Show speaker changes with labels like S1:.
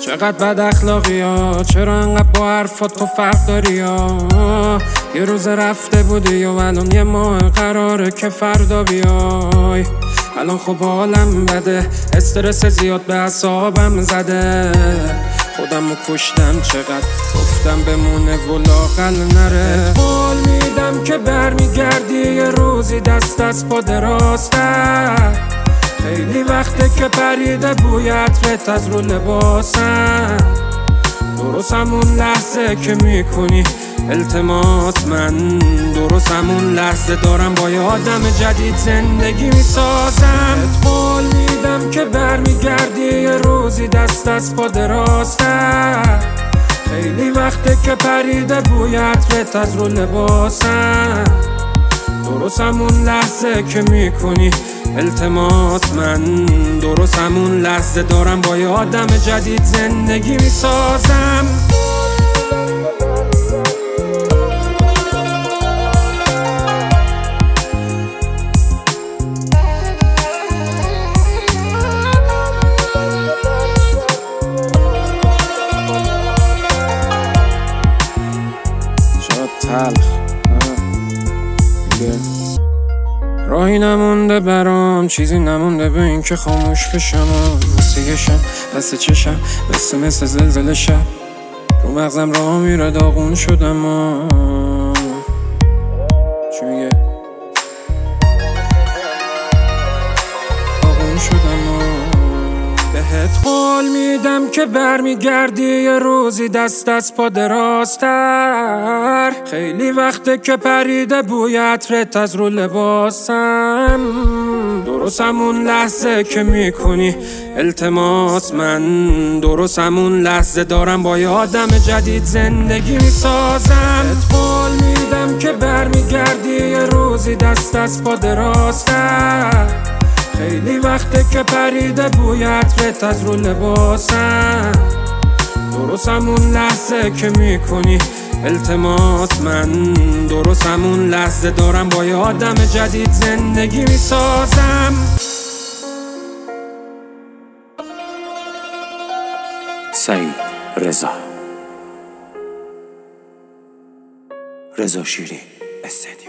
S1: چقدر بد اخلاقی ها، چرا انقدر با حرفات تو فرق داری ها؟ یه روز رفته بودی و الان یه ماه قراره که فردا بیای. الان خب حالم بده، استرس زیاد به اعصابم زده، خودمو کشتم چقدر گفتم بمونه و لااقل نره. قول میدم که برمیگردی یه روزی دست از پا دراستر. خیلی وقته که پریده بوی عطرت از رو لباسم، درست همون لحظه که میکنی التماس من، درست همون لحظه دارم با یه آدم جدید زندگی میسازم. قول میدم که برمیگردی یه روزی دست از پا دراستر. خیلی وقته که پریده بوی عطرت از رو لباسم، درست همون لحظه که میکنی التماس من، درست همون لحظه دارم با یه آدم جدید زندگی میسازم. شاید تلخ راهی نمونده برام، چیزی نمونده به این که خاموش بشم. مثل یه شب دست چشم مثل زلزله شب، رو مغزم راه میره داغون شدم. چی میگه؟ داغون شدم. بهت قول میدم که برمیگردی یه روزی دست از پا دراستر. خیلی وقته که پریده بوی عطرت از رو لباسم، درست همون لحظه که میکنی التماس من، درست همون لحظه دارم با یه آدم جدید زندگی میسازم. بهت قول میدم که برمیگردی یه روزی دست از پا دراستر. خیلی وقته که پریده بوی عطرت از رو لباسم، درست همون لحظه که میکنی التماس من، درست همون لحظه دارم با یه آدم جدید زندگی میسازم.
S2: سعید رضا شیری استعداد.